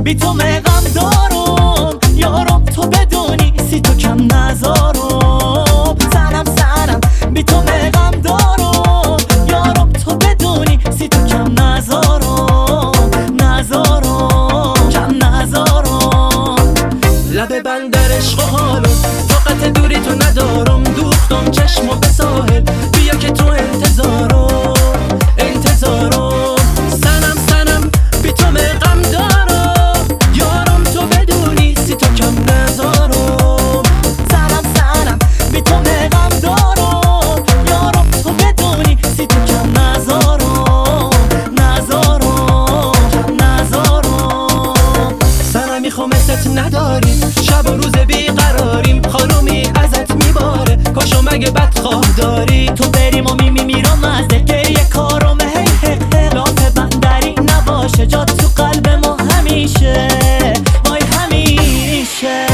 بی تو مقام دارم یارم، تو بدونی سی تو کم نزارم. سرم بی تو مقام دارم یارم، تو بدونی سی تو کم نزارم کم نزارم. لب بندر عشق و حالم، طاقت دوری تو ندارم. دوختم چشمو به ساحل، بیا که تو انتظارم سنم بی تو مقام دارم یارم، تو بدونی سی تو کم نزارم. سرم بی تو مقام دارم یارم، تو بدونی سی تو کم نزارم سنم میخوام ست نداریم، شب و روز بیقراریم. خانومی ازت میباره، کاشو مگه بدخواه داری. تو بریم و میرم از دل، گریه کارم لاف بندری نباشه، جا تو قلب ما همیشه، وای همیشه.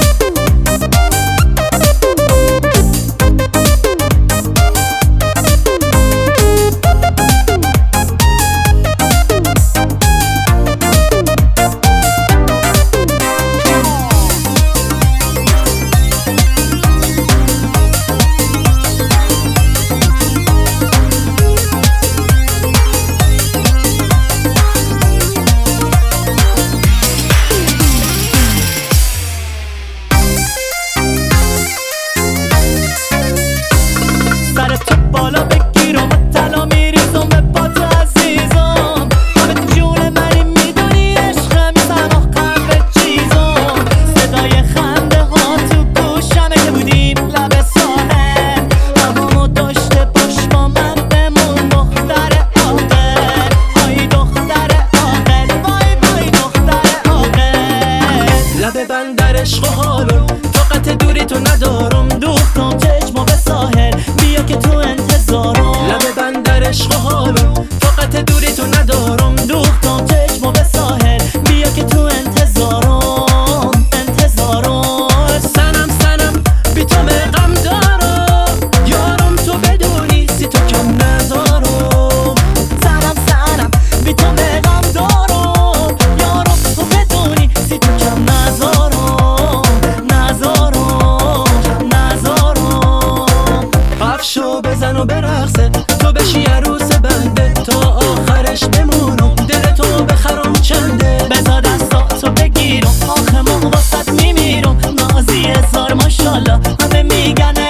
بالا بگیرم و طلا میریزم به پات عزیزم. همه جون منی میدونی عشقم، سناخ قلب چیزم. صدای خنده ها تو گوشمه که بودیم لب ساحل، هوامو داشته باش با من بمون دختر عاقل. آی دختر عاقل، وای دختر عاقل. لب بندر عشق و حالم، طاقت دوری تو ندارم. دوختم چشمو به ساحل، بیا که تو لب بندر عشق و حالم، طاقت دوری تو ندارم. دوختم چشمو به ساحل، بیا که تو انتظارم سنم بی تو مقام دارم یارم، تو بدونی سی تو کم نزارم. سرم بی تو مقام دارم یارم، تو بدونی سی تو کم نزارم قفشو بزن و برقصه، تو بشی عروس بنده، تا آخرش بمونم دل تو بخرم چنده. بزا دستاتو بگیرم، آخه من واسد میمیرم. نازی هزار ماشالله، همه میگن